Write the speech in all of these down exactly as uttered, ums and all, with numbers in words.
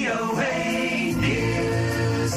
โอ เอ News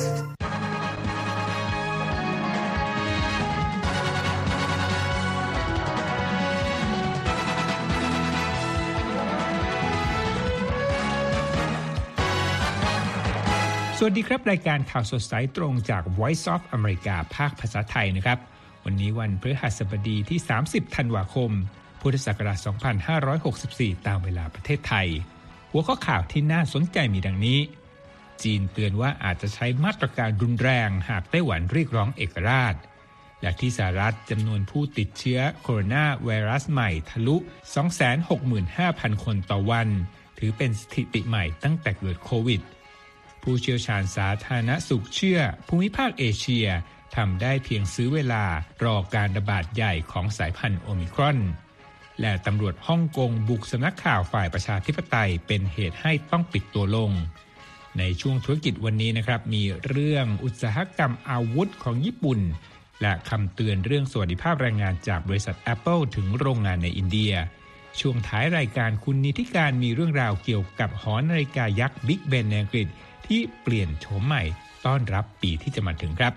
สวัสดีครับรายการข่าวสดสายตรงจาก Voice of America ภาคภาษาไทยนะครับวันนี้วันพฤหัสบดีที่สามสิบธันวาคมพุทธศักราชสองพันห้าร้อยหกสิบสี่ตามเวลาประเทศไทยหัวข้อข่าวที่น่าสนใจมีดังนี้จีนเตือนว่าอาจจะใช้มาตรการรุนแรงหากไต้หวันเรียกร้องเอกราชและที่สหรัฐจำนวนผู้ติดเชื้อโคโรนาไวรัสใหม่ทะลุ สองแสนหกหมื่นห้าพัน คนต่อวันถือเป็นสถิติใหม่ตั้งแต่เกิดโควิดผู้เชี่ยวชาญสาธารณสุขเชื่อภูมิภาคเอเชียทำได้เพียงซื้อเวลารอการระบาดใหญ่ของสายพันธุ์โอมิครอนและตำรวจฮ่องกงบุกสำนักข่าวฝ่ายประชาธิปไตยเป็นเหตุให้ต้องปิดตัวลงในช่วงธุรกิจวันนี้นะครับมีเรื่องอุตสาหกรรมอาวุธของญี่ปุ่นและคำเตือนเรื่องสวัสดิภาพแรงงานจากบริษัท Apple ถึงโรงงานในอินเดียช่วงท้ายรายการคุณนิติการมีเรื่องราวเกี่ยวกับหอนาฬิกายักษ์บิ๊กเบนในอังกฤษที่เปลี่ยนโฉมใหม่ต้อนรับปีที่จะมาถึงครับ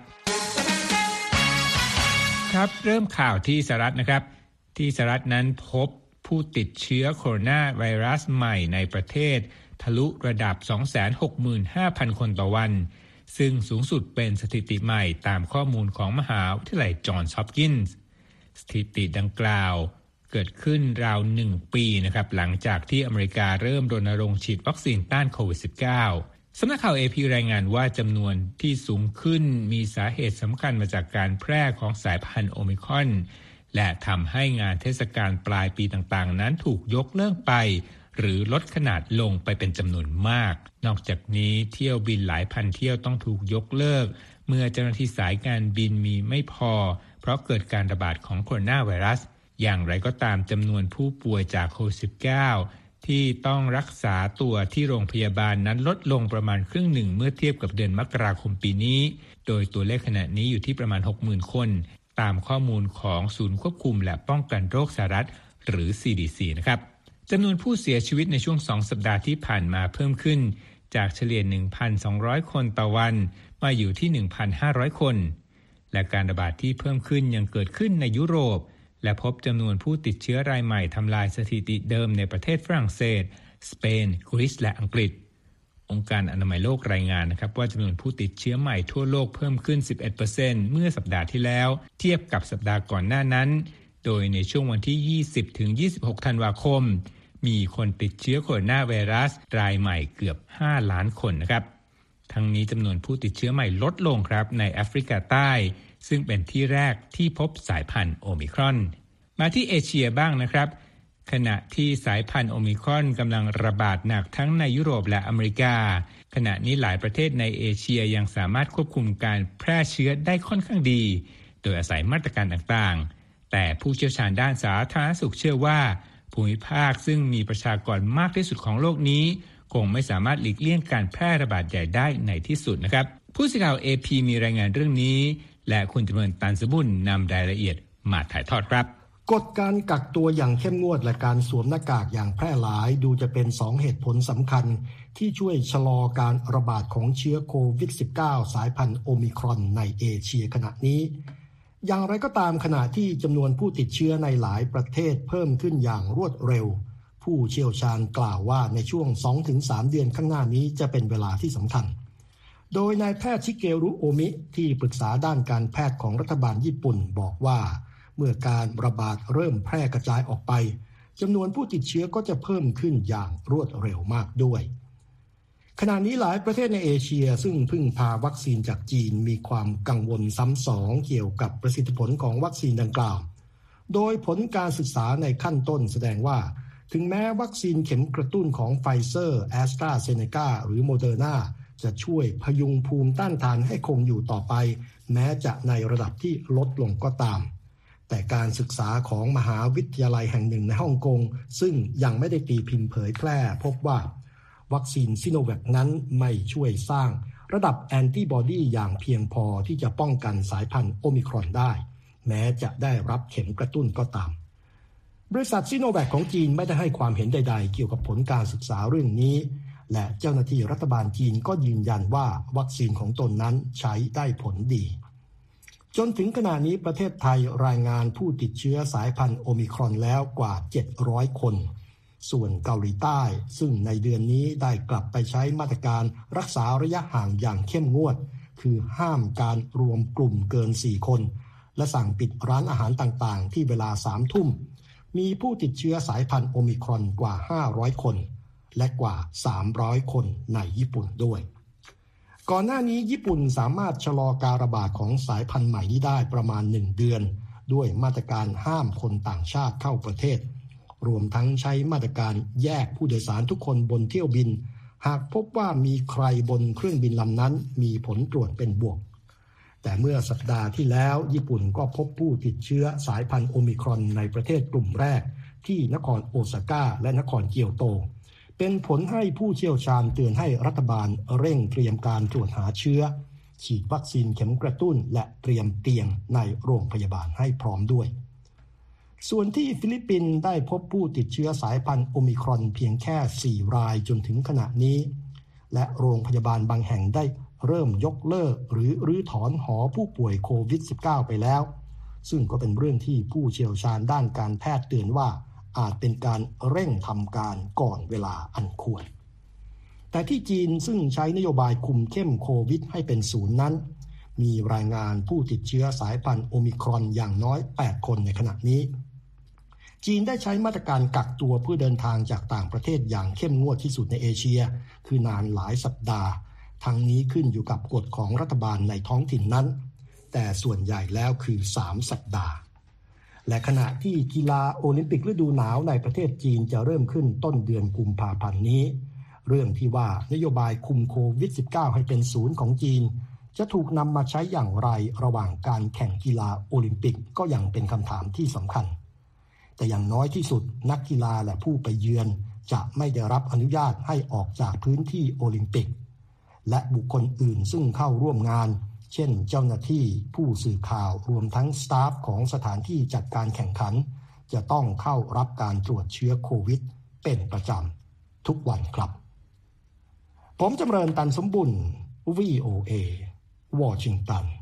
ครับเริ่มข่าวที่สหรัฐนะครับที่สหรัฐนั้นพบผู้ติดเชื้อโคโรนาไวรัสใหม่ในประเทศทะลุระดับ สองแสนหกหมื่นห้าพัน คนต่อวันซึ่งสูงสุดเป็นสถิติใหม่ตามข้อมูลของมหาวิทยาลัยจอห์นส์ฮอปกินส์สถิติดังกล่าวเกิดขึ้นราวหนึ่งปีนะครับหลังจากที่อเมริกาเริ่มรณรงค์ฉีดวัคซีนต้านโควิด สิบเก้าสำนักข่าว เอ พี รายงานว่าจำนวนที่สูงขึ้นมีสาเหตุสำคัญมาจากการแพร่ของสายพันธุ์โอมิครอนและทำให้งานเทศกาลปลายปีต่างๆนั้นถูกยกเลิกไปหรือลดขนาดลงไปเป็นจำนวนมากนอกจากนี้เที่ยวบินหลายพันเที่ยวต้องถูกยกเลิกเมื่อเจ้าหน้าที่สายการบินมีไม่พอเพราะเกิดการระบาดของโคโรนาไวรัสอย่างไรก็ตามจำนวนผู้ป่วยจากโควิด สิบเก้าที่ต้องรักษาตัวที่โรงพยาบาลนั้นลดลงประมาณครึ่งหนึ่งเมื่อเทียบกับเดือนมกราคมปีนี้โดยตัวเลขขณะนี้อยู่ที่ประมาณ หกหมื่น คนตามข้อมูลของศูนย์ควบคุมและป้องกันโรคสหรัฐหรือ ซี ดี ซี นะครับจำนวนผู้เสียชีวิตในช่วงสองสัปดาห์ที่ผ่านมาเพิ่มขึ้นจากเฉลี่ย หนึ่งพันสองร้อย คนต่อวันมาอยู่ที่ หนึ่งพันห้าร้อย คนและการระบาดที่เพิ่มขึ้นยังเกิดขึ้นในยุโรปและพบจำนวนผู้ติดเชื้อรายใหม่ทำลายสถิติเดิมในประเทศฝรั่งเศสสเปนกรีซและอังกฤษองค์การอนามัยโลกรายงานนะครับว่าจำนวนผู้ติดเชื้อใหม่ทั่วโลกเพิ่มขึ้น สิบเอ็ดเปอร์เซ็นต์ เมื่อสัปดาห์ที่แล้วเทียบกับสัปดาห์ก่อนหน้านั้นโดยในช่วงวันที่ ยี่สิบถึงยี่สิบหก ธันวาคมมีคนติดเชื้อโคโรนาไวรัสรายใหม่เกือบห้าล้านคนนะครับทั้งนี้จำนวนผู้ติดเชื้อใหม่ลดลงครับในแอฟริกาใต้ซึ่งเป็นที่แรกที่พบสายพันธุ์โอมิครอนมาที่เอเชียบ้างนะครับขณะที่สายพันธุ์โอมิครอนกำลังระบาดหนักทั้งในยุโรปและอเมริกาขณะนี้หลายประเทศในเอเชียยังสามารถควบคุมการแพร่เชื้อได้ค่อนข้างดีโดยอาศัยมาตรการต่างๆแต่ผู้เชี่ยวชาญด้านสาธารณสุขเชื่อว่าภูมิภาคซึ่งมีประชากรมากที่สุดของโลกนี้คงไม่สามารถหลีกเลี่ยงการแพร่ระบาดใหญ่ได้ในที่สุดนะครับผู้สื่อข่าว เอ พี มีรายงานเรื่องนี้และคุณจำเริญตันสบุญนำรายละเอียดมาถ่ายทอดครับกฎการกักตัวอย่างเข้มงวดและการสวมหน้ากากอย่างแพร่หลายดูจะเป็นสองเหตุผลสำคัญที่ช่วยชะลอการระบาดของเชื้อโควิด สิบเก้า สายพันธุ์โอมิครอนในเอเชียขณะนี้อย่างไรก็ตามขณะที่จำนวนผู้ติดเชื้อในหลายประเทศเพิ่มขึ้นอย่างรวดเร็วผู้เชี่ยวชาญกล่าวว่าในช่วง สองถึงสาม เดือนข้างหน้านี้จะเป็นเวลาที่สำคัญโดยนายแพทย์ชิเกรุโอมิที่ปรึกษาด้านการแพทย์ของรัฐบาลญี่ปุ่นบอกว่าเมื่อการระบาดเริ่มแพร่กระจายออกไปจำนวนผู้ติดเชื้อก็จะเพิ่มขึ้นอย่างรวดเร็วมากด้วยขณะนี้หลายประเทศในเอเชียซึ่งพึ่งพาวัคซีนจากจีนมีความกังวลซ้ำสองเกี่ยวกับประสิทธิผลของวัคซีนดังกล่าวโดยผลการศึกษาในขั้นต้นแสดงว่าถึงแม้วัคซีนเข็มกระตุ้นของไฟเซอร์แอสตราเซเนกาหรือโมเดอร์นาจะช่วยพยุงภูมิต้านทานให้คงอยู่ต่อไปแม้จะในระดับที่ลดลงก็ตามแต่การศึกษาของมหาวิทยาลัยแห่งหนึ่งในฮ่องกงซึ่งยังไม่ได้ตีพิมพ์เผยแพร่พบว่าวัคซีนซิโนแวคนั้นไม่ช่วยสร้างระดับแอนติบอดีอย่างเพียงพอที่จะป้องกันสายพันธุ์โอมิครอนได้แม้จะได้รับเข็มกระตุ้นก็ตามบริษัทซิโนแวคของจีนไม่ได้ให้ความเห็นใดๆเกี่ยวกับผลการศึกษาเรื่องนี้และเจ้าหน้าที่รัฐบาลจีนก็ยืนยันว่าวัคซีนของตนนั้นใช้ได้ผลดีจนถึงขณะนี้ประเทศไทยรายงานผู้ติดเชื้อสายพันธุ์โอมิครอนแล้วกว่าเจ็ดร้อยคนส่วนเกาหลีใต้ซึ่งในเดือนนี้ได้กลับไปใช้มาตรการรักษาระยะห่างอย่างเข้มงวดคือห้ามการรวมกลุ่มเกินสี่คนและสั่งปิดร้านอาหารต่างๆที่เวลาสามทุ่มมีผู้ติดเชื้อสายพันธุ์โอมิครอนกว่าห้าร้อยคนและกว่าสามร้อยคนในญี่ปุ่นด้วยก่อนหน้านี้ญี่ปุ่นสามารถชะลอการระบาดของสายพันธุ์ใหม่นี้ได้ประมาณหนึ่งเดือนด้วยมาตรการห้ามคนต่างชาติเข้าประเทศรวมทั้งใช้มาตรการแยกผู้โดยสารทุกคนบนเที่ยวบินหากพบว่ามีใครบนเครื่องบินลำนั้นมีผลตรวจเป็นบวกแต่เมื่อสัปดาห์ที่แล้วญี่ปุ่นก็พบผู้ติดเชื้อสายพันธุ์โอมิครอนในประเทศกลุ่มแรกที่นครโอซาก้าและนครเกียวโตเป็นผลให้ผู้เชี่ยวชาญเตือนให้รัฐบาลเร่งเตรียมการตรวจหาเชื้อฉีดวัคซีนเข็มกระตุ้นและเตรียมเตียงในโรงพยาบาลให้พร้อมด้วยส่วนที่ฟิลิปปินส์ได้พบผู้ติดเชื้อสายพันธุ์โอมิครอนเพียงแค่สี่รายจนถึงขณะนี้และโรงพยาบาลบางแห่งได้เริ่มยกเลิกหรือรื้อถอนหอผู้ป่วยโควิด สิบเก้า ไปแล้วซึ่งก็เป็นเรื่องที่ผู้เชี่ยวชาญด้านการแพทย์เตือนว่าอาจเป็นการเร่งทำการก่อนเวลาอันควรแต่ที่จีนซึ่งใช้นโยบายคุมเข้มโควิดให้เป็นศูนย์นั้นมีรายงานผู้ติดเชื้อสายพันธุ์โอมิครอนอย่างน้อยแปดคนในขณะนี้จีนได้ใช้มาตรการกักตัวเพื่อเดินทางจากต่างประเทศอย่างเข้มงวดที่สุดในเอเชียคือนานหลายสัปดาห์ทั้งนี้ขึ้นอยู่กับกฎของรัฐบาลในท้องถิ่นนั้นแต่ส่วนใหญ่แล้วคือสามสัปดาห์และขณะที่กีฬาโอลิมปิกฤดูหนาวในประเทศจีนจะเริ่มขึ้นต้นเดือนกุมภาพันธ์นี้เรื่องที่ว่านโยบายคุมโควิด สิบเก้า ให้เป็นศูนย์ของจีนจะถูกนำมาใช้อย่างไรระหว่างการแข่งกีฬาโอลิมปิกก็ยังเป็นคำถามที่สำคัญแต่อย่างน้อยที่สุดนักกีฬาและผู้ไปเยือนจะไม่ได้รับอนุญาตให้ออกจากพื้นที่โอลิมปิกและบุคคลอื่นซึ่งเข้าร่วมงานเช่นเจ้าหน้าที่ผู้สื่อข่าวรวมทั้งสตาฟของสถานที่จัดการแข่งขันจะต้องเข้ารับการตรวจเชื้อโควิดเป็นประจำทุกวันครับผมจำเริญตันสมบุญ วี โอ เอ วอชิงตัน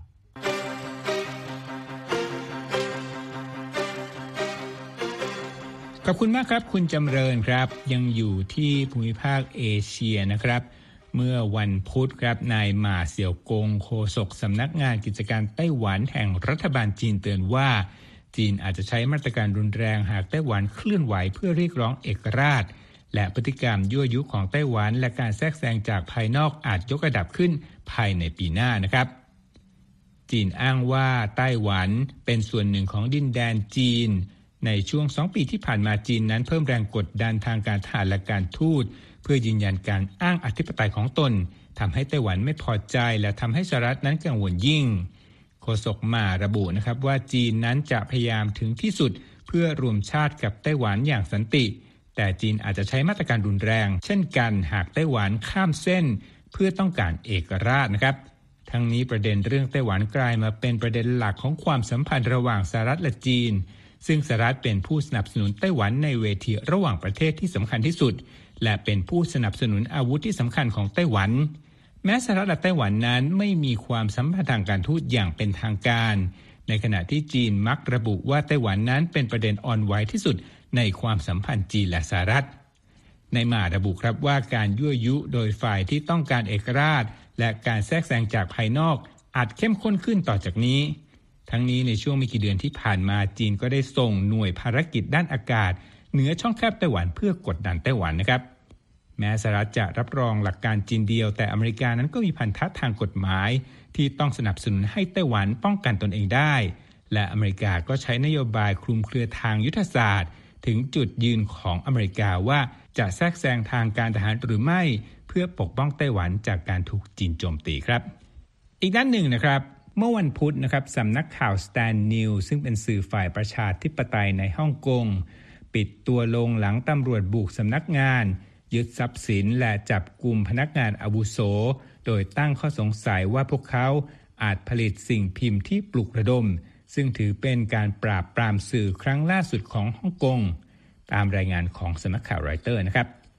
ขอบคุณมากครับคุณจำเริญครับยังอยู่ที่ภูมิภาคเอเชียนะครับเมื่อวันพุธครับนายหม่าเสี่ยวกงโฆษกสำนักงานกิจการไต้หวันแห่งรัฐบาลจีนเตือนว่าจีนอาจจะใช้มาตรการรุนแรงหากไต้หวันเคลื่อนไหวเพื่อเรียกร้องเอกราชและพฤติกรรมยั่วยุของไต้หวันและการแทรกแซงจากภายนอกอาจยกระดับขึ้นภายในปีหน้านะครับจีนอ้างว่าไต้หวันเป็นส่วนหนึ่งของดินแดนจีนในช่วงสองปีที่ผ่านมาจีนนั้นเพิ่มแรงกดดันทางการทหารและการทูตเพื่อยืนยันการอ้างอธิปไตยของตนทำให้ไต้หวันไม่พอใจและทำให้สหรัฐนั้นกังวลยิ่งโฆษกหม่าระบุนะครับว่าจีนนั้นจะพยายามถึงที่สุดเพื่อรวมชาติกับไต้หวันอย่างสันติแต่จีนอาจจะใช้มาตรการรุนแรงเช่นกันหากไต้หวันข้ามเส้นเพื่อต้องการเอกราชนะครับทั้งนี้ประเด็นเรื่องไต้หวันกลายมาเป็นประเด็นหลักของความสัมพันธ์ระหว่างสหรัฐและจีนซึ่งสหรัฐเป็นผู้สนับสนุนไต้หวันในเวทีระหว่างประเทศที่สำคัญที่สุดและเป็นผู้สนับสนุนอาวุธที่สำคัญของไต้หวันแม้สหรัฐและไต้หวันนั้นไม่มีความสัมพันธ์ทางการทูตอย่างเป็นทางการในขณะที่จีนมักระบุว่าไต้หวันนั้นเป็นประเด็นอ่อนไหวที่สุดในความสัมพันธ์จีนและสหรัฐในหม่าระบุครับว่าการยั่วยุโดยฝ่ายที่ต้องการเอกราชและการแทรกแซงจากภายนอกอาจเข้มข้นขึ้นต่อจากนี้ทั้งนี้ในช่วงไม่กี่เดือนที่ผ่านมาจีนก็ได้ส่งหน่วยภารกิจด้านอากาศเหนือช่องแคบไต้หวันเพื่อกดดันไต้หวันนะครับแม้สหรัฐจะรับรองหลักการจีนเดียวแต่อเมริกานั้นก็มีพันธะทางกฎหมายที่ต้องสนับสนุนให้ไต้หวันป้องกันตนเองได้และอเมริกาก็ใช้นโยบายคลุมเครือทางยุทธศาสตร์ถึงจุดยืนของอเมริกาว่าจะแทรกแซงทางการทหารหรือไม่เพื่อปกป้องไต้หวันจากการถูกจีนโจมตีครับอีกด้านหนึ่งนะครับเมื่อวันพุธนะครับสำนักข่าว Stand News ซึ่งเป็นสื่อฝ่ายประชาธิปไตยในฮ่องกงปิดตัวลงหลังตำรวจบุกสำนักงานยึดทรัพย์สินและจับกุมพนักงานอาวุโสโดยตั้งข้อสงสัยว่าพวกเขาอาจผลิตสิ่งพิมพ์ที่ปลุกระดมซึ่งถือเป็นการปราบปรามสื่อครั้งล่าสุดของฮ่องกงตามรายงานของสำนักข่าวรอยเตอร์นะครับ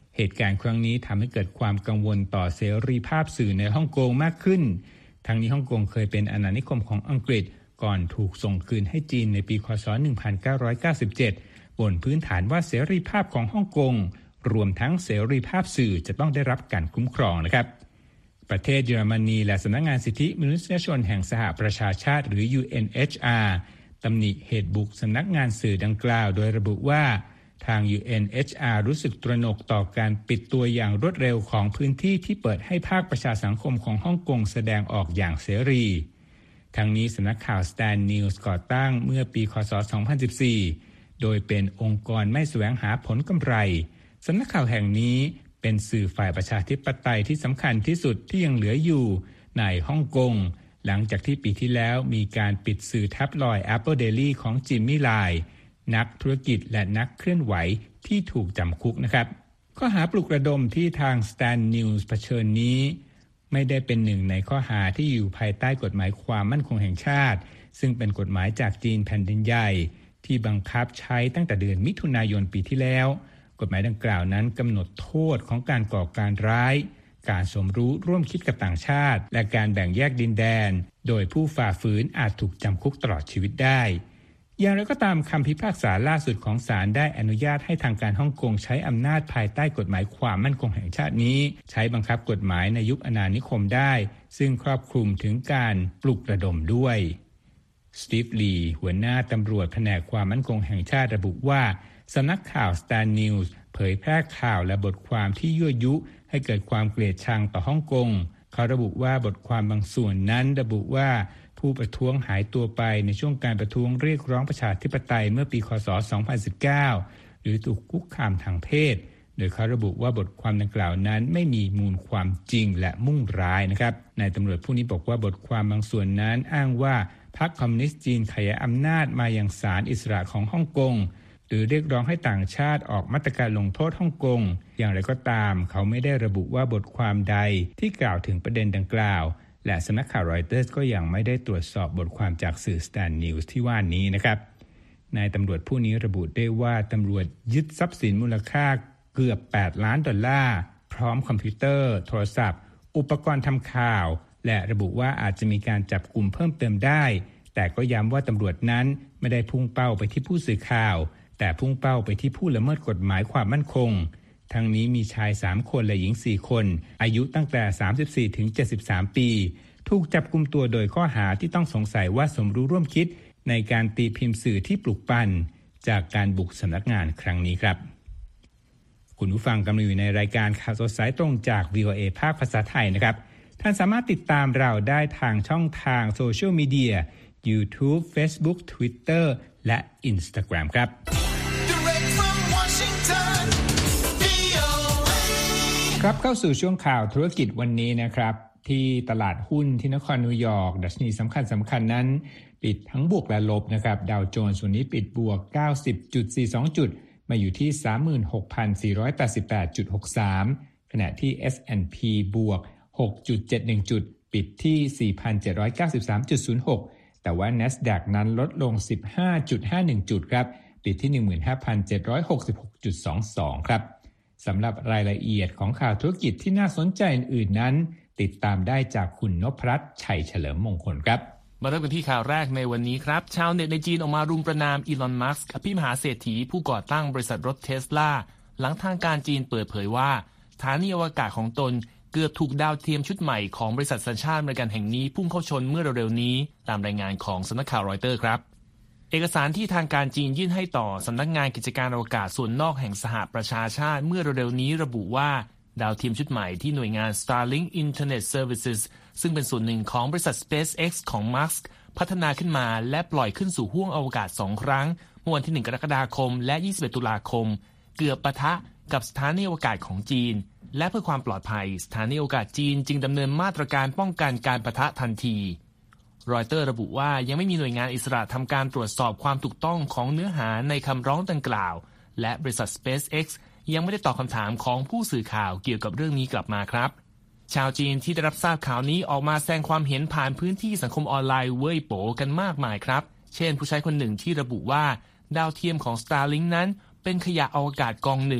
เหตุการณ์ครั้งนี้ทำให้เกิดความกังวลต่อเสรีภาพสื่อในฮ่องกงมากขึ้นทั้งนี้ฮ่องกงเคยเป็นอาณานิคมของอังกฤษก่อนถูกส่งคืนให้จีนในปีค.ศ. หนึ่งพันเก้าร้อยเก้าสิบเจ็ดบนพื้นฐานว่าเสรีภาพของฮ่องกงรวมทั้งเสรีภาพสื่อจะต้องได้รับการคุ้มครองนะครับประเทศเยอรมนีและสำนักงานสิทธิมนุษยชนแห่งสหประชาชาติหรือ ยู เอ็น เอช อาร์ ตำหนิเหตุบุกสำนักงานสื่อดังกล่าวโดยระบุว่าทาง ยู เอ็น เอช อาร์ รู้สึกตระหนกต่อการปิดตัวอย่างรวดเร็วของพื้นที่ที่เปิดให้ภาคประชาสังคมของฮ่องกงแสดงออกอย่างเสรีทั้งนี้สำนักข่าว Stand News ก่อตั้งเมื่อปีค.ศ. สองพันสิบสี่โดยเป็นองค์กรไม่แสวงหาผลกำไรสำนักข่าวแห่งนี้เป็นสื่อฝ่ายประชาธิปไตยที่สำคัญที่สุดที่ยังเหลืออยู่ในฮ่องกงหลังจากที่ปีที่แล้วมีการปิดสื่อแท็บลอยด์ Apple Daily ของจิมมี่ไลน์นักธุรกิจและนักเคลื่อนไหวที่ถูกจำคุกนะครับข้อหาปลุกระดมที่ทาง Stand News เผชิญนี้ไม่ได้เป็นหนึ่งในข้อหาที่อยู่ภายใต้กฎหมายความมั่นคงแห่งชาติซึ่งเป็นกฎหมายจากจีนแผ่นดินใหญ่ที่บังคับใช้ตั้งแต่เดือนมิถุนายนปีที่แล้วกฎหมายดังกล่าวนั้นกำหนดโทษของการก่อการร้ายการสมรู้ร่วมคิดกับต่างชาติและการแบ่งแยกดินแดนโดยผู้ฝ่าฝืนอาจถูกจำคุกตลอดชีวิตได้อย่างไรก็ตามคำพิพากษาล่าสุดของศาลได้อนุญาตให้ทางการฮ่องกงใช้อำนาจภายใต้กฎหมายความมั่นคงแห่งชาตินี้ใช้บังคับกฎหมายในยุคอาณานิคมได้ซึ่งครอบคลุมถึงการปลุกระดมด้วยสตีฟลีหัวหน้าตำรวจแผนกความมั่นคงแห่งชาติระบุว่าสำนักข่าว Stand News เผยแพร่ข่าวและบทความที่ยั่วยุให้เกิดความเกลียดชังต่อฮ่องกงเขาระบุว่าบทความบางส่วนนั้นระบุว่าผู้ประท้วงหายตัวไปในช่วงการประท้วงเรียกร้องประชาธิปไตยเมื่อปีค.ศ. สองพันสิบเก้าหรือถูกคุกคามทางเพศโดยเขาระบุว่าบทความดังกล่าวนั้นไม่มีมูลความจริงและมุ่งร้ายนะครับนายตำรวจผู้นี้บอกว่าบทความบางส่วนนั้นอ้างว่าพรรคคอมมิวนิสต์จีนขยายอำนาจมายังศาลอิสระของฮ่องกงหรือเรียกร้องให้ต่างชาติออกมาตรการลงโทษฮ่องกงอย่างไรก็ตามเขาไม่ได้ระบุว่าบทความใดที่กล่าวถึงประเด็นดังกล่าวและสำนักข่าวรอยเตอร์สก็ยังไม่ได้ตรวจสอบบทความจากสื่อ Stand News ที่ว่านี้นะครับนายตำรวจผู้นี้ระบุได้ว่าตำรวจยึดทรัพย์สินมูลค่าเกือบแปดล้านดอลลาร์พร้อมคอมพิวเตอร์โทรศัพท์อุปกรณ์ทำข่าวและระบุว่าอาจจะมีการจับกุมเพิ่มเติมได้แต่ก็ย้ำว่าตำรวจนั้นไม่ได้พุ่งเป้าไปที่ผู้สื่อข่าวแต่พุ่งเป้าไปที่ผู้ละเมิดกฎหมายความมั่นคงทั้งนี้มีชายสามคนและหญิงสี่คนอายุตั้งแต่สามสิบสี่ถึงเจ็ดสิบสามปีถูกจับกุมตัวโดยข้อหาที่ต้องสงสัยว่าสมรู้ร่วมคิดในการตีพิมพ์สื่อที่ปลุกปั่นจากการบุกสำนักงานครั้งนี้ครับคุณผู้ฟังกำลังอยู่ในรายการข่าวสดสายตรงจาก วี โอ เอ ภาคภาษาไทยนะครับท่านสามารถติดตามเราได้ทางช่องทางโซเชียลมีเดีย YouTube Facebook Twitter และ Instagram ครับครับเข้าสู่ช่วงข่าวธุรกิจวันนี้นะครับที่ตลาดหุ้นที่นครนิวยอร์กดัชนีสำคัญสำคัญนั้นปิดทั้งบวกและลบนะครับดาวโจนส์วันนี้ปิดบวก เก้าสิบจุดสี่สอง จุดมาอยู่ที่ สามหมื่นหกพันสี่ร้อยแปดสิบแปดจุดหกสาม ขณะที่ เอส แอนด์ พี บวก หกจุดเจ็ดหนึ่ง จุดปิดที่ สี่พันเจ็ดร้อยเก้าสิบสามจุดศูนย์หก แต่ว่า NASDAQ นั้นลดลง สิบห้าจุดห้าหนึ่ง จุดครับปิดที่ หนึ่งหมื่นห้าพันเจ็ดร้อยหกสิบหกจุดสองสอง ครับสำหรับรายละเอียดของข่าวธุรกิจที่น่าสนใจอื่นๆนั้นติดตามได้จากคุณนพรัตน์ชัยเฉลิมมงคลครับมาเริ่มกันที่ข่าวแรกในวันนี้ครับชาวเน็ตในจีนออกมารุมประณามอีลอนมัสก์อภิมหาเศรษฐีผู้ก่อตั้งบริษัทรถเทสลาหลังทางการจีนเปิดเผยว่าสถานีอวกาศของตนเกือบถูกดาวเทียมชุดใหม่ของบริษัทสัญชาติอเมริกันแห่งนี้พุ่งเข้าชนเมื่อเร็วๆนี้ตามรายงานของสำนักข่าวรอยเตอร์ครับเอกสารที่ทางการจีนยื่นให้ต่อสำนักงานกิจการอวกาศส่วนนอกแห่งสหประชาชาติเมื่อเร็วๆนี้ระบุว่าดาวเทียมชุดใหม่ที่หน่วยงาน Starlink Internet Services ซึ่งเป็นส่วนหนึ่งของบริษัท SpaceX ของมัสก์พัฒนาขึ้นมาและปล่อยขึ้นสู่ห้วงอวกาศสองครั้งเมื่อวันที่หนึ่งกรกฎาคมและยี่สิบเอ็ดตุลาคมเกือบปะทะกับสถานีอวกาศของจีนและเพื่อความปลอดภัยสถานีอวกาศจีนจึงดำเนินมาตรการป้องกันการปะทะทันทีรอยเตอร์ระบุว่ายังไม่มีหน่วยงานอิสระทำการตรวจสอบความถูกต้องของเนื้อหาในคำร้องดังกล่าวและบริษัท SpaceX ยังไม่ได้ตอบคำถามของผู้สื่อข่าวเกี่ยวกับเรื่องนี้กลับมาครับชาวจีนที่ได้รับทราบข่าวนี้ออกมาแสดงความเห็นผ่านพื้นที่สังคมออนไลน์เว่ยโป๋กันมากมายครับเช่นผู้ใช้คนหนึ่งที่ระบุว่าดาวเทียมของ Starlink นั้นเป็นขยะอวกาศกองหนึ่ง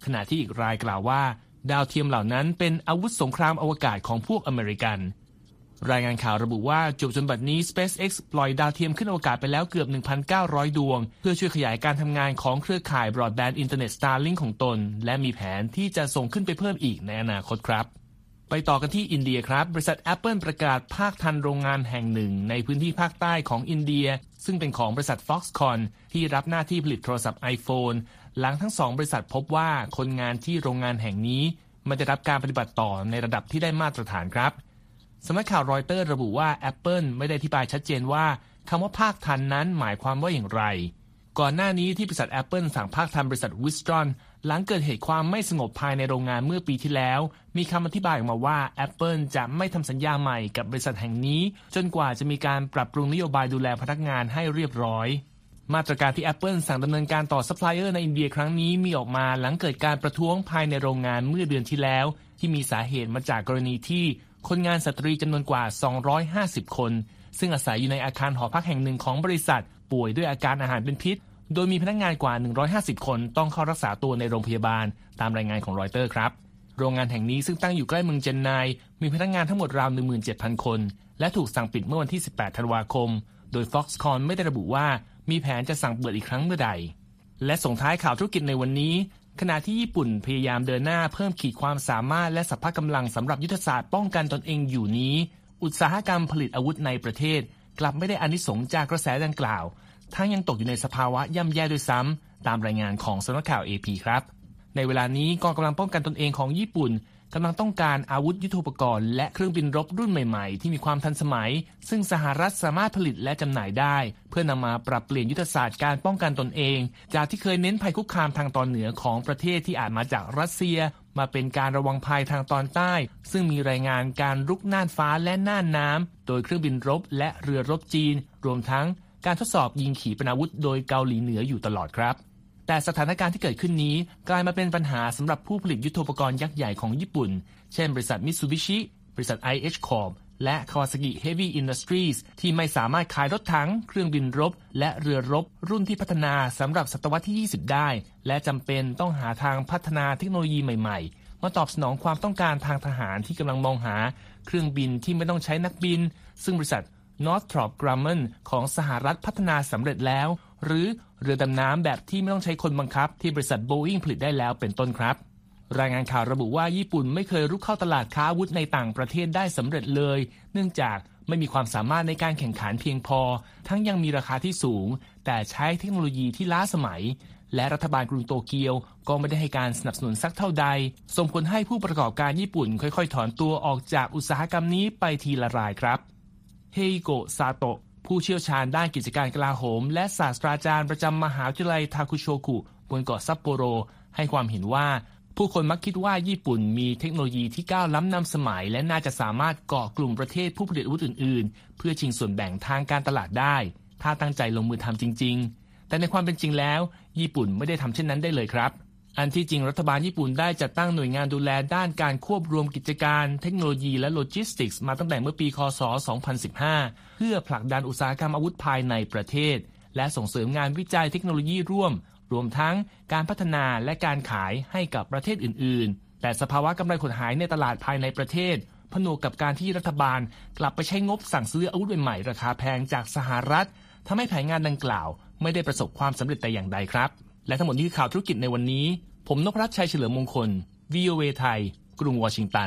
ขณะที่อีกรายกล่าวว่าดาวเทียมเหล่านั้นเป็นอาวุธสงครามอวกาศของพวกอเมริกันรายงานข่าวระบุว่าจบจนบัดนี้ SpaceX ปล่อยดาวเทียมขึ้นอวกาศไปแล้วเกือบ หนึ่งพันเก้าร้อย ดวงเพื่อช่วยขยายการทำงานของเครือข่ายบรอดแบนด์อินเทอร์เน็ต Starlink ของตนและมีแผนที่จะส่งขึ้นไปเพิ่มอีกในอนาคตครับไปต่อกันที่อินเดียครับบริษัท Apple ประกาศภาคทันโรงงานแห่งหนึ่งในพื้นที่ภาคใต้ของอินเดียซึ่งเป็นของบริษัท Foxconn ที่รับหน้าที่ผลิตโทรศัพท์ iPhone หลังทั้งสองบริษัทพบว่าคนงานที่โรงงานแห่งนี้ไม่ได้รับการปฏิบัติต่อในระดับที่ได้มาตรฐานครับสำนักข่าวรอยเตอร์ระบุว่า Apple ไม่ได้อธิบายชัดเจนว่าคำว่าภาคทันนั้นหมายความว่าอย่างไรก่อนหน้านี้ที่บริษัท Apple สั่งภาคทันบริษัท Wistron หลังเกิดเหตุความไม่สงบภายในโรงงานเมื่อปีที่แล้วมีคำอธิบายออกมาว่า Apple จะไม่ทำสัญญาใหม่กับบริษัทแห่งนี้จนกว่าจะมีการปรับปรุงนโยบายดูแลพนักงานให้เรียบร้อยมาตรการที่ Apple สั่งดำเนินการต่อซัพพลายเออร์ในอินเดียครั้งนี้มีออกมาหลังเกิดการประท้วงภายในโรงงานเมื่อเดือนที่แล้วที่มีสาเหตุมาจากกรณีที่คนงานสตรีจำนวนกว่าสองร้อยห้าสิบคนซึ่งอาศัยอยู่ในอาคารหอพักแห่งหนึ่งของบริษัทป่วยด้วยอาการอาหารเป็นพิษโดยมีพนักงานกว่าหนึ่งร้อยห้าสิบคนต้องเข้ารักษาตัวในโรงพยาบาลตามรายงานของรอยเตอร์ครับโรงงานแห่งนี้ซึ่งตั้งอยู่ใกล้เมืองเจนไนมีพนักงานทั้งหมดราว หนึ่งหมื่นเจ็ดพัน คนและถูกสั่งปิดเมื่อวันที่สิบแปดธันวาคมโดย Foxconn ไม่ได้ระบุว่ามีแผนจะสั่งเปิดอีกครั้งเมื่อใดและส่งท้ายข่าวธุรกิจในวันนี้ขณะที่ญี่ปุ่นพยายามเดินหน้าเพิ่มขีดความสามารถและสรรพกำลังสำหรับยุทธศาสตร์ป้องกันตนเองอยู่นี้อุตสาหกรรมผลิตอาวุธในประเทศกลับไม่ได้อานิสงส์จากกระแสดังกล่าวทั้งยังตกอยู่ในสภาวะย่ำแย่ด้วยซ้ำตามรายงานของสำนักข่าว เอ พี ครับในเวลานี้กองกำลังป้องกันตนเองของญี่ปุ่นกำลังต้องการอาวุธยุทโธปกรณ์และเครื่องบินรบรุ่นใหม่ๆที่มีความทันสมัยซึ่งสหรัฐสามารถผลิตและจำหน่ายได้เพื่อนำมาปรับเปลี่ยนยุทธศาสตร์การป้องกันตนเองจากที่เคยเน้นภัยคุกคามทางตอนเหนือของประเทศที่อาจมาจากรัสเซียมาเป็นการระวังภัยทางตอนใต้ซึ่งมีรายงานการรุกน่านฟ้าและน่านน้ำโดยเครื่องบินรบและเรือรบจีนรวมทั้งการทดสอบยิงขีปนาวุธโดยเกาหลีเหนืออยู่ตลอดครับแต่สถานการณ์ที่เกิดขึ้นนี้กลายมาเป็นปัญหาสำหรับผู้ผลิตยุทโธปกรณ์ยักษ์ใหญ่ของญี่ปุ่นเช่นบริษัท Mitsubishi บริษัท ไอ เอช Corp และ Kawasaki Heavy Industries ที่ไม่สามารถขายรถถังเครื่องบินรบและเรือรบรุ่นที่พัฒนาสำหรับศตวรรษที่ยี่สิบได้และจำเป็นต้องหาทางพัฒนาเทคโนโลยีใหม่ๆมาตอบสนองความต้องการทางทหารที่กำลังมองหาเครื่องบินที่ไม่ต้องใช้นักบินซึ่งบริษัทNorthrop Grumman ของสหรัฐพัฒนาสำเร็จแล้วหรือเรือดำน้ำแบบที่ไม่ต้องใช้คนบังคับที่บริษัท Boeing ผลิตได้แล้วเป็นต้นครับรายงานข่าวระบุว่าญี่ปุ่นไม่เคยรุกเข้าตลาดค้าอาวุธในต่างประเทศได้สำเร็จเลยเนื่องจากไม่มีความสามารถในการแข่งขันเพียงพอทั้งยังมีราคาที่สูงแต่ใช้เทคโนโลยีที่ล้าสมัยและรัฐบาลกรุงโตเกียวก็ไม่ได้ให้การสนับสนุนสักเท่าใดส่งผลให้ผู้ประกอบการญี่ปุ่นค่อยๆถอนตัวออกจากอุตสาหกรรมนี้ไปทีละรายครับเฮอิโกะซาโตะผู้เชี่ยวชาญด้านกิจการกลาโหมและศาสตราจารย์ประจำมหาวิทยาลัยทาคุโชกุบนเกาะซัปโปโรให้ความเห็นว่าผู้คนมักคิดว่าญี่ปุ่นมีเทคโนโลยีที่ก้าวล้ำนำสมัยและน่าจะสามารถเกาะกลุ่มประเทศผู้ผลิตอาวุธอื่นๆเพื่อชิงส่วนแบ่งทางการตลาดได้ถ้าตั้งใจลงมือทำจริงๆแต่ในความเป็นจริงแล้วญี่ปุ่นไม่ได้ทำเช่นนั้นได้เลยครับอันที่จริงรัฐบาลญี่ปุ่นได้จัดตั้งหน่วยงานดูแลด้านการควบรวมกิจการเทคโนโลยีและโลจิสติกส์มาตั้งแต่เมื่อปีค.ศ. สองพันสิบห้าเพื่อผลักดันอุตสาหกรรมอาวุธภายในประเทศและส่งเสริมงานวิจัยเทคโนโลยีร่วมรวมทั้งการพัฒนาและการขายให้กับประเทศอื่นๆแต่สภาวะกำไรหดหายในตลาดภายในประเทศผนวกกับการที่รัฐบาลกลับไปใช้งบสั่งซื้ออาวุธใหม่ๆราคาแพงจากสหรัฐทำให้แผนงานดังกล่าวไม่ได้ประสบความสำเร็จแต่อย่างใดครับและทั้งหมดนี้คือข่าวธุรกิจในวันนี้ผมนพรัตน์ชัยเฉลิมมงคล วี โอ เอ ไทยกรุงวอชิงตัน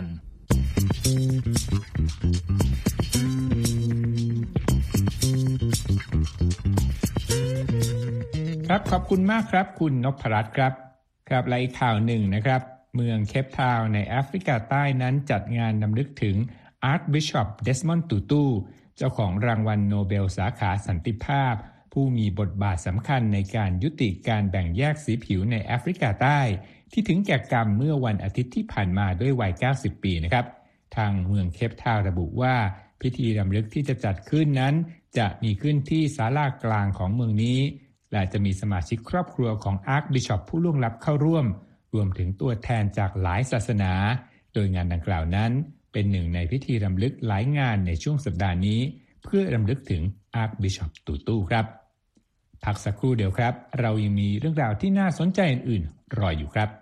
ครับขอบคุณมากครับคุณนพรัตน์ครับครับและอีกข่าวหนึ่งนะครับเมืองเคปทาวน์ในแอฟริกาใต้นั้นจัดงานรำลึกถึง Archbishop Desmond Tutu เจ้าของรางวัลโนเบลสาขาสันติภาพผู้มีบทบาทสำคัญในการยุติการแบ่งแยกสีผิวในแอฟริกาใต้ที่ถึงแก่กรรมเมื่อวันอาทิตย์ที่ผ่านมาด้วยวัยเก้าสิบปีนะครับทางเมืองเคปทาวน์ระบุว่าพิธีรำลึกที่จะจัดขึ้นนั้นจะมีขึ้นที่ศาลากลางของเมืองนี้และจะมีสมาชิกครอบครัวของอาร์คบิชอปผู้ล่วงลับเข้าร่วมรวมถึงตัวแทนจากหลายศาสนาโดยงานดังกล่าวนั้นเป็นหนึ่งในพิธีรำลึกหลายงานในช่วงสัปดาห์นี้เพื่อรำลึกถึงอาร์คบิชอปตูตูครับพักสักครู่เดียวครับเรายังมีเรื่องราวที่น่าสนใจอื่นๆรออยู่ครับ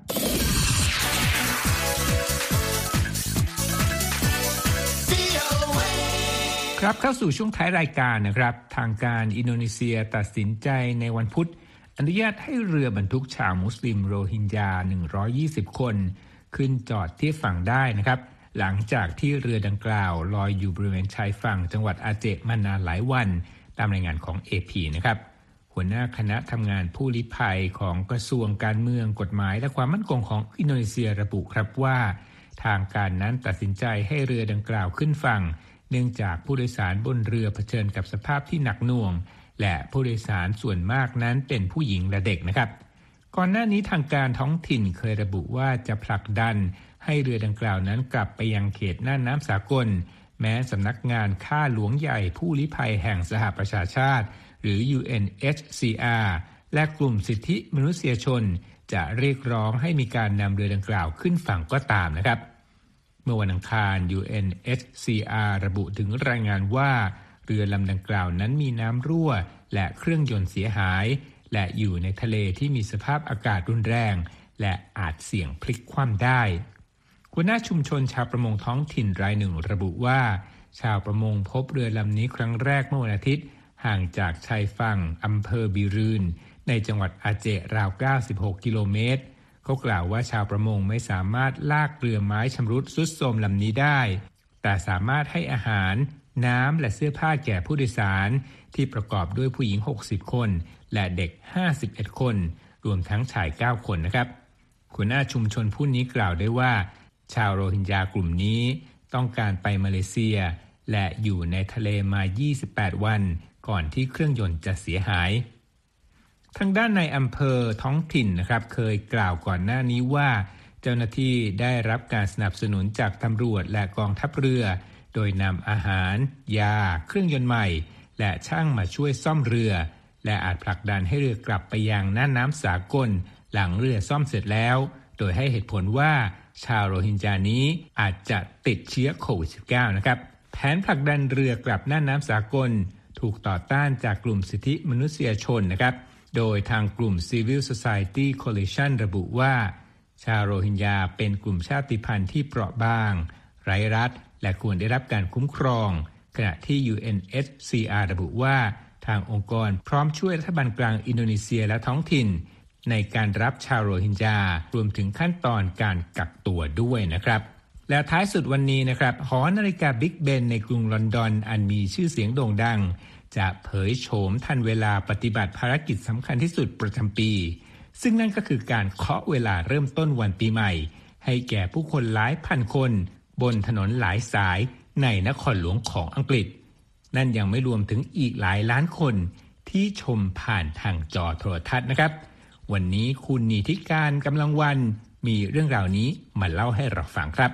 ครับเข้าสู่ช่วงท้ายรายการนะครับทางการอินโดนีเซียตัดสินใจในวันพุธอนุญาตให้เรือบรรทุกชาวมุสลิมโรฮิงญาหนึ่งร้อยยี่สิบคนขึ้นจอดที่ฝั่งได้นะครับหลังจากที่เรือดังกล่าวลอยอยู่บริเวณชายฝั่งจังหวัดอาเจมานานหลายวันตามรายงานของ เอ พี นะครับหัวหน้าคณะทำงานผู้ลี้ภัยของกระทรวงการเมืองกฎหมายและความมั่นคงของอินโดนีเซียระบุครับว่าทางการนั้นตัดสินใจให้เรือดังกล่าวขึ้นฝั่งเนื่องจากผู้โดยสารบนเรือเผชิญกับสภาพที่หนักหน่วงและผู้โดยสารส่วนมากนั้นเป็นผู้หญิงและเด็กนะครับก่อนหน้านี้ทางการท้องถิ่นเคยระบุว่าจะผลักดันให้เรือดังกล่าวนั้นกลับไปยังเขตน่านน้ำสากลแม้สำนักงานข้าหลวงใหญ่ผู้ลี้ภัยแห่งสหประชาชาติหรือ ยู เอ็น เอช ซี อาร์ และกลุ่มสิทธิมนุษยชนจะเรียกร้องให้มีการนำเรือดังกล่าวขึ้นฝั่งก็ตามนะครับเมื่อวันอังคาร ยู เอ็น เอช ซี อาร์ ระบุถึงรายงานว่าเรือลำดังกล่าวนั้นมีน้ำรั่วและเครื่องยนต์เสียหายและอยู่ในทะเลที่มีสภาพอากาศรุนแรงและอาจเสี่ยงพลิกคว่ำได้หัวหน้าชุมชนชาวประมงท้องถิ่นรายหนึ่งระบุว่าชาวประมงพบเรือลำนี้ครั้งแรกเมื่อวันอาทิตย์ห่างจากชายฝั่งอำเภอบิรืนในจังหวัดอาเจราวเก้าสิบหกกิโลเมตรเขากล่าวว่าชาวประมงไม่สามารถลากเรือไม้ชำรุดทรุดโทรมลำนี้ได้แต่สามารถให้อาหารน้ำและเสื้อผ้าแก่ผู้โดยสารที่ประกอบด้วยผู้หญิงหกสิบคนและเด็กห้าสิบเอ็ดคนรวมทั้งชายเก้าคนนะครับหัวหน้าชุมชนผู้นี้กล่าวได้ว่าชาวโรฮิงญากลุ่มนี้ต้องการไปมาเลเซียและอยู่ในทะเลมายี่สิบแปดวันก่อนที่เครื่องยนต์จะเสียหายทางด้านในอำเภอท้องถิ่นนะครับเคยกล่าวก่อนหน้านี้ว่าเจ้าหน้าที่ได้รับการสนับสนุนจากตำรวจและกองทัพเรือโดยนำอาหารยาเครื่องยนต์ใหม่และช่างมาช่วยซ่อมเรือและอาจผลักดันให้เรือกลับไปยังน่านน้ำสากลหลังเรือซ่อมเสร็จแล้วโดยให้เหตุผลว่าชาวโรฮิงญานี้อาจจะติดเชื้อโควิด สิบเก้า นะครับแผนผลักดันเรือกลับน่านน้ำสากลถูกต่อต้านจากกลุ่มสิทธิมนุษยชนนะครับโดยทางกลุ่ม Civil Society Coalition ระบุว่าชาวโรฮิงญาเป็นกลุ่มชาติพันธุ์ที่เปราะบางไร้รัฐและควรได้รับการคุ้มครองขณะที่ ยู เอ็น เอช ซี อาร์ ระบุว่าทางองค์กรพร้อมช่วยรัฐบาลกลางอินโดนีเซียและท้องถิ่นในการรับชาวโรฮิงญารวมถึงขั้นตอนการกักตัวด้วยนะครับและท้ายสุดวันนี้นะครับหอนาฬิกาบิ๊กเบนในกรุงลอนดอนอันมีชื่อเสียงโด่งดังจะเผยโฉมทันเวลาปฏิบัติภารกิจสำคัญที่สุดประจำปีซึ่งนั่นก็คือการเคาะเวลาเริ่มต้นวันปีใหม่ให้แก่ผู้คนหลายพันคนบนถนนหลายสายในนครหลวงของอังกฤษนั่นยังไม่รวมถึงอีกหลายล้านคนที่ชมผ่านทางจอโทรทัศน์นะครับวันนี้คุณนิติการกำลังวันมีเรื่องราวนี้มาเล่าให้เราฟังครับ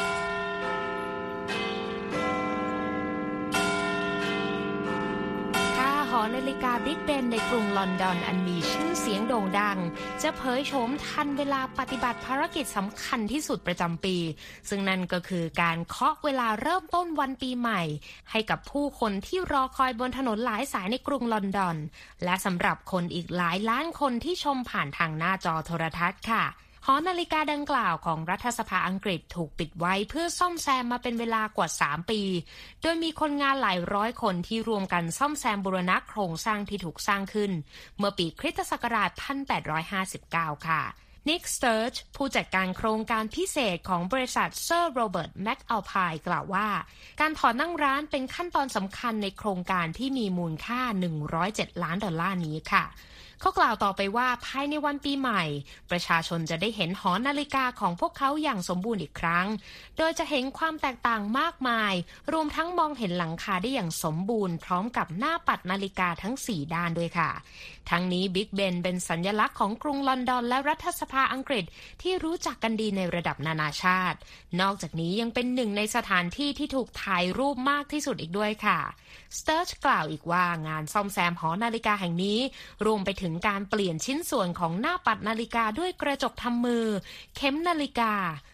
หอนาฬิกาบิ๊กเบนในกรุงลอนดอนอันมีชื่อเสียงโด่งดังจะเผยโฉมทันเวลาปฏิบัติภารกิจสำคัญที่สุดประจำปีซึ่งนั่นก็คือการเคาะเวลาเริ่มต้นวันปีใหม่ให้กับผู้คนที่รอคอยบนถนนหลายสายในกรุงลอนดอนและสำหรับคนอีกหลายล้านคนที่ชมผ่านทางหน้าจอโทรทัศน์ค่ะหอนาฬิกาดังกล่าวของรัฐสภาอังกฤษถูกปิดไว้เพื่อซ่อมแซมมาเป็นเวลากว่าสามปีโดยมีคนงานหลายร้อยคนที่รวมกันซ่อมแซมบูรณะโครงสร้างที่ถูกสร้างขึ้นเมื่อปีคริสตศักราชหนึ่งพันแปดร้อยห้าสิบเก้าค่ะนิก สเติร์จผู้จัดการโครงการพิเศษของบริษัทเซอร์โรเบิร์ตแมคอัลไพร์กล่าวว่าการถอนนั่งร้านเป็นขั้นตอนสำคัญในโครงการที่มีมูลค่าหนึ่งร้อยเจ็ดล้านดอลลาร์นี้ค่ะเขากล่าวต่อไปว่าภายในวันปีใหม่ประชาชนจะได้เห็นหอนาฬิกาของพวกเขาอย่างสมบูรณ์อีกครั้งโดยจะเห็นความแตกต่างมากมายรวมทั้งมองเห็นหลังคาได้อย่างสมบูรณ์พร้อมกับหน้าปัดนาฬิกาทั้งสี่ด้านด้วยค่ะทั้งนี้บิ๊กเบนเป็นสัญลักษณ์ของกรุงลอนดอนและรัฐสภาอังกฤษที่รู้จักกันดีในระดับนานาชาตินอกจากนี้ยังเป็นหนึ่งในสถานที่ที่ถูกถ่ายรูปมากที่สุดอีกด้วยค่ะสเติร์จกล่าวอีกว่างานซ่อมแซมหอนาฬิกาแห่งนี้รวมไปถึงการเปลี่ยนชิ้นส่วนของหน้าปัดนาฬิกาด้วยกระจกทำมือเข็มนาฬิกา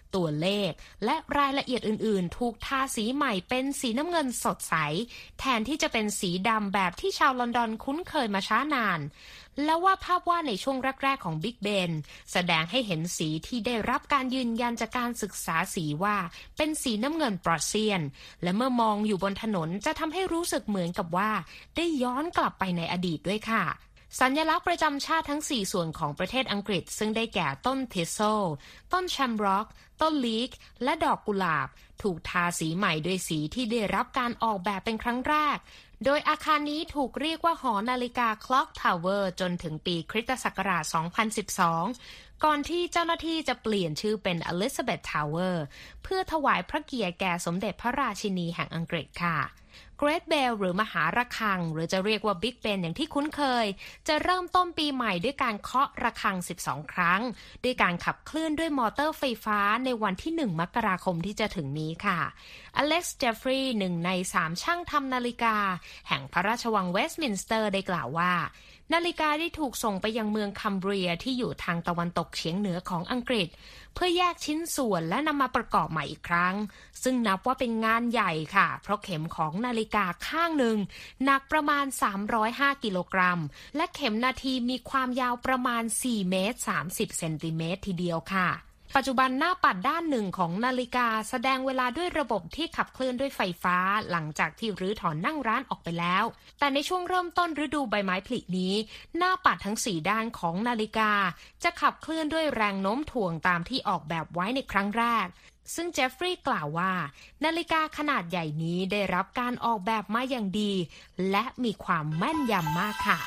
ตัวเลขและรายละเอียดอื่นๆถูกทาสีใหม่เป็นสีน้ำเงินสดใสแทนที่จะเป็นสีดำแบบที่ชาวลอนดอนคุ้นเคยมาช้านานแล้วว่าภาพวาดในช่วงแรกๆของบิ๊กเบนแสดงให้เห็นสีที่ได้รับการยืนยันจากการศึกษาสีว่าเป็นสีน้ำเงินปรอสเซียนและเมื่อมองอยู่บนถนนจะทำให้รู้สึกเหมือนกับว่าได้ย้อนกลับไปในอดีตด้วยค่ะสัญลักษณ์ประจำชาติทั้งสี่ส่วนของประเทศอังกฤษซึ่งได้แก่ต้นทิสโซลต้นแชมบร็อกต้นลีกและดอกกุหลาบถูกทาสีใหม่ด้วยสีที่ได้รับการออกแบบเป็นครั้งแรกโดยอาคารนี้ถูกเรียกว่าหอนาฬิกา Clock Tower จนถึงปีคริสตศักราช สองพันสิบสอง ก่อนที่เจ้าหน้าที่จะเปลี่ยนชื่อเป็น Elizabeth Tower เพื่อถวายพระเกียรติแก่สมเด็จพระราชินีแห่งอังกฤษค่ะ Great Bell หรือมหาระฆังหรือจะเรียกว่า Big Ben อย่างที่คุ้นเคยจะเริ่มต้นปีใหม่ด้วยการเคาะระฆังสิบสองครั้งด้วยการขับเคลื่อนด้วยมอเตอร์ไฟฟ้าในวันที่หนึ่งมกราคมที่จะถึงนี้ค่ะอเล็กซ์ เจฟฟรีย์หนึ่งในสามช่างทำนาฬิกาแห่งพระราชวังเวสต์มินสเตอร์ได้กล่าวว่านาฬิกาที่ถูกส่งไปยังเมืองคัมเบรียที่อยู่ทางตะวันตกเฉียงเหนือของอังกฤษเพื่อแยกชิ้นส่วนและนำมาประกอบใหม่อีกครั้งซึ่งนับว่าเป็นงานใหญ่ค่ะเพราะเข็มของนาฬิกาข้างหนึ่งหนักประมาณสามร้อยห้ากิโลกรัมและเข็มนาทีมีความยาวประมาณสี่เมตรสามสิบเซนติเมตรทีเดียวค่ะปัจจุบันหน้าปัดด้านหนึ่งของนาฬิกาแสดงเวลาด้วยระบบที่ขับเคลื่อนด้วยไฟฟ้าหลังจากที่รื้อถอนนั่งร้านออกไปแล้วแต่ในช่วงเริ่มต้นฤดูใบไม้ผลินี้หน้าปัดทั้งสี่ด้านของนาฬิกาจะขับเคลื่อนด้วยแรงโน้มถ่วงตามที่ออกแบบไว้ในครั้งแรกซึ่งเจฟฟรีย์กล่าวว่านาฬิกาขนาดใหญ่นี้ได้รับการออกแบบมาอย่างดีและมีความแม่นยำมากค่ะ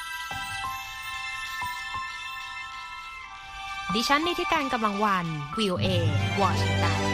ดิฉันนิติการกำลังวัน วี โอ เอ วอชิงตัน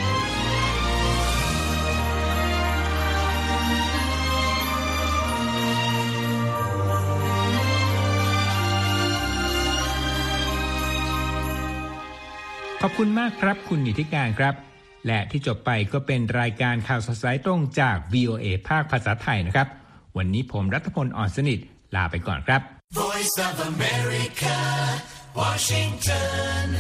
ขอบคุณมากครับคุณนิติการครับและที่จบไปก็เป็นรายการข่าวสดสายตรงจาก วี โอ เอ ภาคภาษาไทยนะครับวันนี้ผมรัฐพล อ่อนสนิทลาไปก่อนครับ Voice of America Washington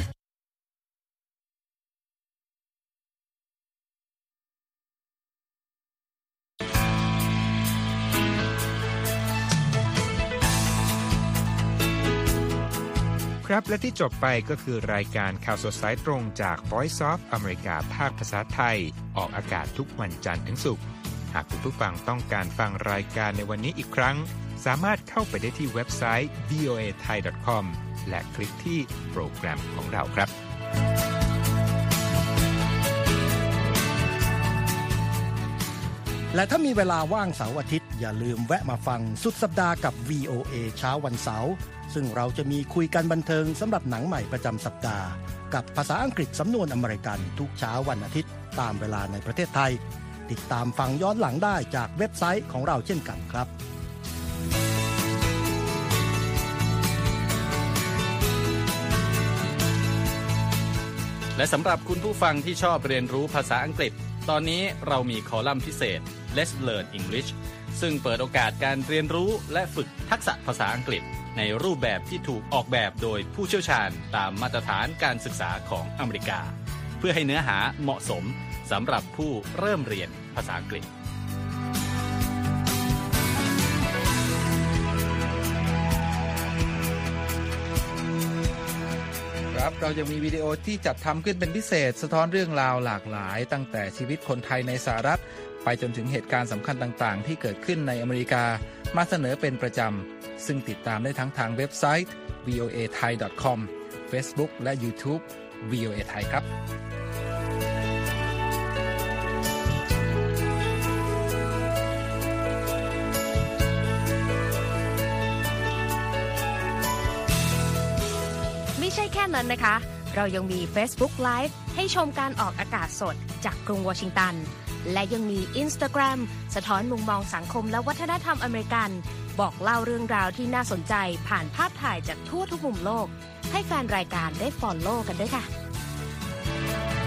ครับและที่จบไปก็คือรายการข่าวสดสายตรงจาก Voice of America ภาคภาษาไทยออกอากาศทุกวันจันทร์ถึงศุกร์หากคุณผู้ฟังต้องการฟังรายการในวันนี้อีกครั้งสามารถเข้าไปได้ที่เว็บไซต์ วี โอ เอ ไทย ดอท คอม และคลิกที่โปรแกรมของเราครับและถ้ามีเวลาว่างเสาร์อาทิตย์อย่าลืมแวะมาฟังสุดสัปดาห์กับ วี โอ เอ เช้าวันเสาร์ซึ่งเราจะมีคุยกันบันเทิงสำหรับหนังใหม่ประจำสัปดาห์กับภาษาอังกฤษสำนวนอเมริกันทุกเช้าวันอาทิตย์ตามเวลาในประเทศไทยติดตามฟังย้อนหลังได้จากเว็บไซต์ของเราเช่นกันครับและสำหรับคุณผู้ฟังที่ชอบเรียนรู้ภาษาอังกฤษตอนนี้เรามีคอลัมน์พิเศษ Let's Learn English ซึ่งเปิดโอกาสการเรียนรู้และฝึกทักษะภาษาอังกฤษในรูปแบบที่ถูกออกแบบโดยผู้เชี่ยวชาญตามมาตรฐานการศึกษาของอเมริกาเพื่อให้เนื้อหาเหมาะสมสำหรับผู้เริ่มเรียนภาษาอังกฤษครับเรายังมีวิดีโอที่จัดทำขึ้นเป็นพิเศษสะท้อนเรื่องราวหลากหลายตั้งแต่ชีวิตคนไทยในสหรัฐไปจนถึงเหตุการณ์สำคัญต่างๆที่เกิดขึ้นในอเมริกามาเสนอเป็นประจำซึ่งติดตามได้ทั้งทางเว็บไซต์ วี โอ เอ ไทย ดอท คอม Facebook และ YouTube วี โอ เอ ไทยครับไม่ใช่แค่นั้นนะคะเรายังมี Facebook Live ให้ชมการออกอากาศสดจากกรุงวอชิงตันและยังมี Instagram สะท้อนมุมมองสังคมและวัฒนธรรมอเมริกันบอกเล่าเรื่องราวที่น่าสนใจผ่านภาพถ่ายจากทั่วทุกมุมโลกให้แฟนรายการได้ follow กันด้วยค่ะ